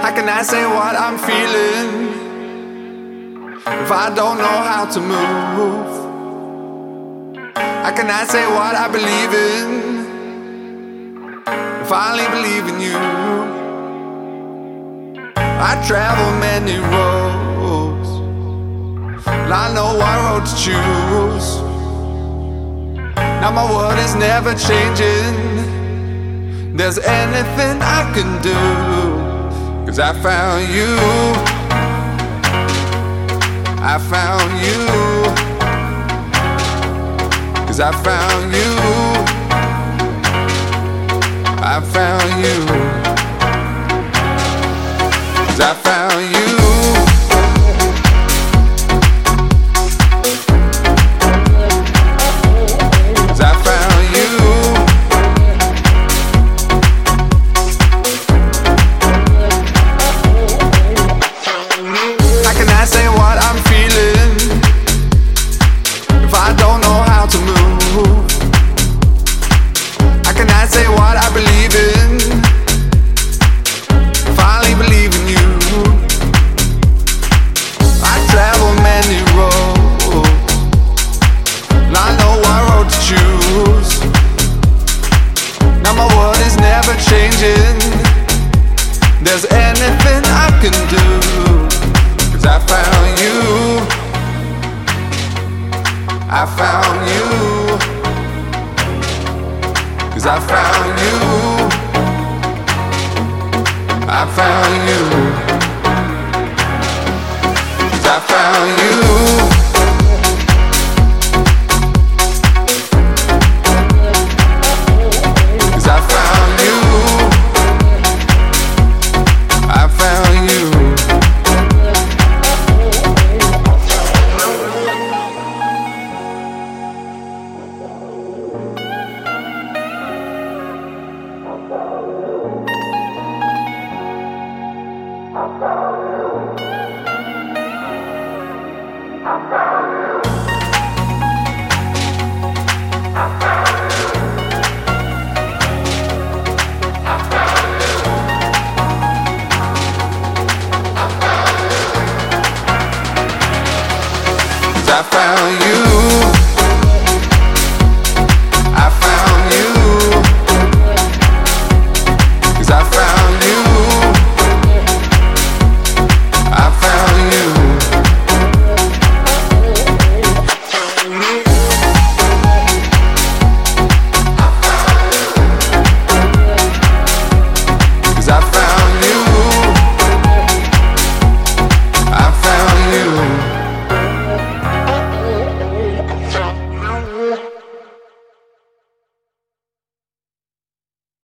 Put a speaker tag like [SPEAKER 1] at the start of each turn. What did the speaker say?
[SPEAKER 1] How can I say what I'm feeling if I don't know how to move? How can I say what I believe in if I only believe in you? I travel many roads, and I know what road to choose. Now my world is never changing. There's anything I can do, 'cause I found you. I found you. 'Cause I found you. I found you. 'Cause I found you. 'Cause I found you. How can I say what I'm feeling if I don't know how to move? How can I say what I believe in if I only believe in you? I travel many roads, and I know what road to choose. Now my world is never changing. There's anything I can do, 'cause I found you. I found you. 'Cause I found you. I found you. 'Cause I found you.